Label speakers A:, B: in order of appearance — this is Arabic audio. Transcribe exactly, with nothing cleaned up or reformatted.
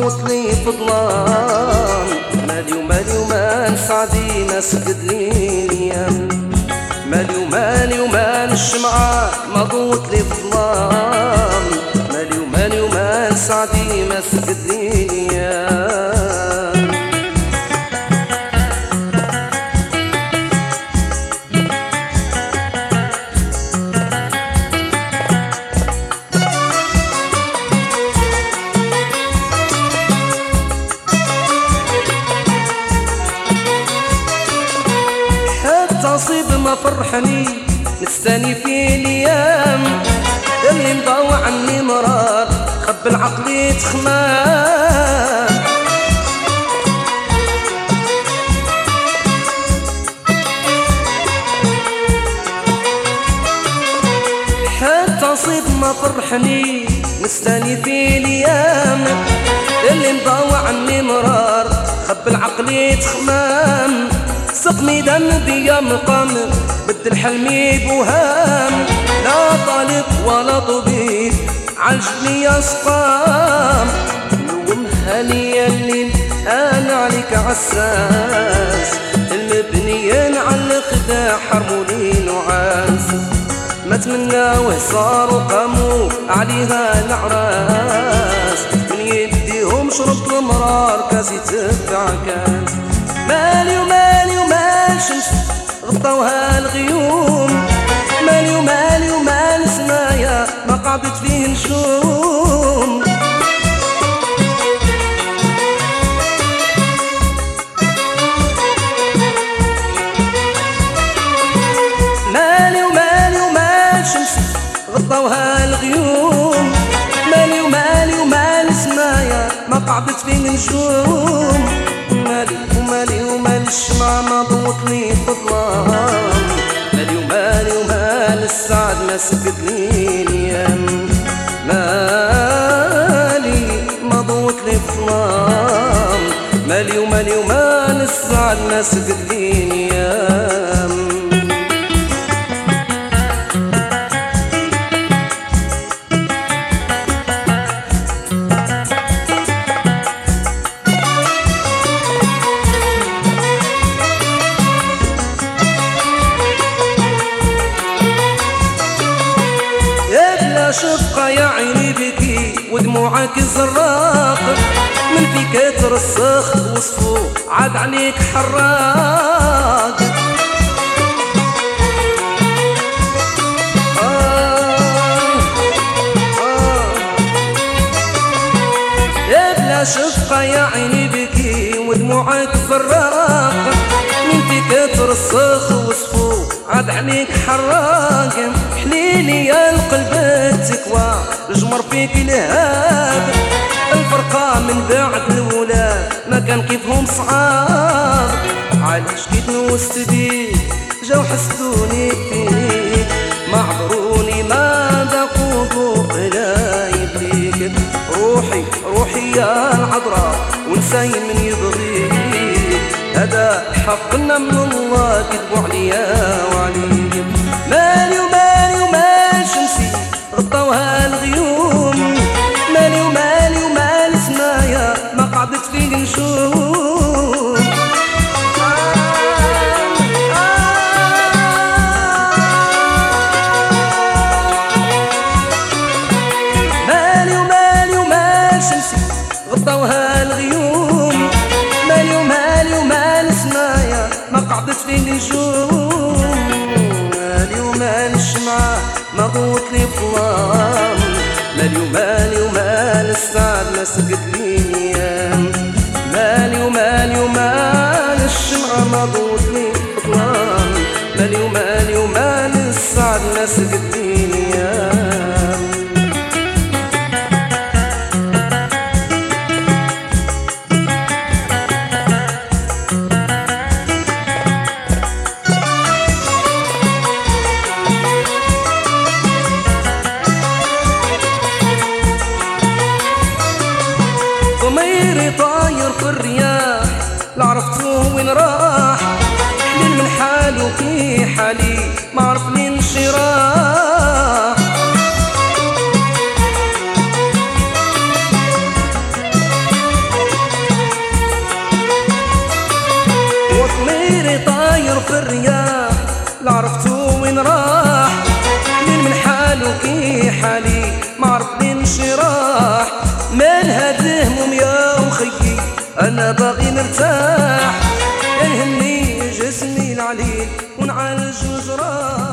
A: ضوت لي في ظلام، مالي ومالي ومال سعدي ما سجد لي الايام، مالي ومالي ومال الشمعة ما ضوت لي في ظلام، مالي ومالي ومال سعدي ما سجد لي الايام. نصيب ما فرحني نستاني في الايام، اللي مضاوع عني مرار خب العقل يتخمام، حتى نصيب ما فرحني نستاني في الايام، اللي مضاوع عني مرار خب العقل يتخمام، سقني دم بيا مقام بدل حلمي بوهام، لا طالب ولا طبيب عالجني يا سقام، نومها ليا الليل انا عليك عساس، المبنيين على الخداع حرموني نعاس، ما تمناوه صاروا قاموا عليها العراس، من يديهم شربت المرار كاس يتبع كاس، مالي ومالي ومال شمس غطوها الغيوم، مالي ومالي ومال سمايا ما قعدت فيه نجوم، مالي ومالي ومال شمس غطوها الغيوم، مالي ومالي ومال سمايا ما قعدت فيه نجوم، مالي ومالي ومال الشمع ما ضوت لي في ظلام، مالي ومالي ومال السعد ما سكت لي الايام، مالي ما ضوت لي في ظلام، مالي ومالي ومال السعد ما سكت لي الايام. شفقة يا عيني بكي ودموعك زراق، من فيك ترسخ وصفو عاد عليك حراق، آه آه يا بلا شفقة يا عيني بكي ودموعك زراق، من فيك ترسخ وصفو عاد عليك حراق، حليلي يا القلب التكوى الجمر فيك الهاب، الفرقة من بعد الولاد ما كان كيفهم صعاب، علاش كي تنوست بيك جاو حسدوني فيك، ما عبروني ما ذاقوا ذوق لا يبليك، روحي روحي يا العذراء ونساي من يبغيك، هذا حقنا من الله كتبوا عليا وعليك، مالي ومالي ومال شمسي غطوها الغيوم، مالي ومالي ومال سمايا ما قعدت فيه نجوم، مالي ومالي ومال شمسي غطوها الغيوم، مالي ومالي ومال سمايا ما قعدت فيه نجوم، مالي ومال الشمعة ما ضوت لي بظلام، مالي ومالي ومال السعد ما سكت لي الايام، مالي ومالي ومال الشمعة ما ضوت لي بظلام، مالي ومالي ومال السعد ما سكت لي الايام. ضميري طاير في الرياح لا عرفتو وين راح، حليل من حاله في حالي ما عرف لي انشراح، ميري طاير في الرياح لا عرفتو وين راح حنين من حالو كي حالي ما عرف لي نشراح من هاد الهموم يا وخيي انا باغي نرتاح يهمني جسمي العليل ونعالج الجراح